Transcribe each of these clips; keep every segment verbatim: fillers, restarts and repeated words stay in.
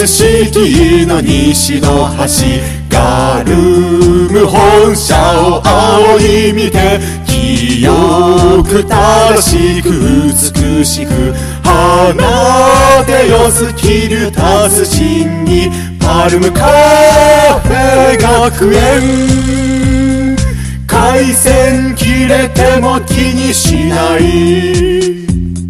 船敷の西の端、ガルム本社を仰ぎ見て、清く正しく美しく花でよす切る達人に、パルムカフェ学園、回線切れても気にしない。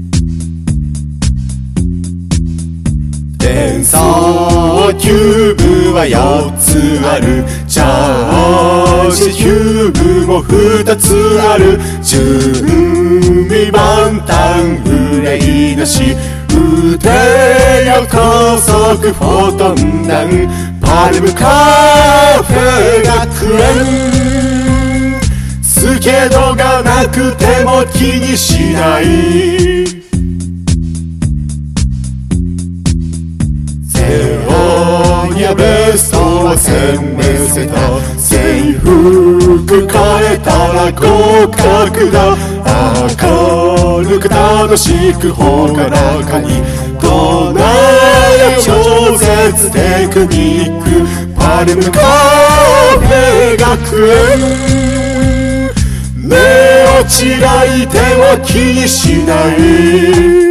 転送キューブはよっつある、チャージキューブもふたつある、準備万端憂いなし、打てよ高速フォトン弾、パルムカフェ学園、スケドがなくても気にしない。ベストは洗練せた、制服変えたら合格だ。明るく楽しくほがらかに唱えよ超絶テクニック、パルムカフェ学園、目をちらいても気にしない。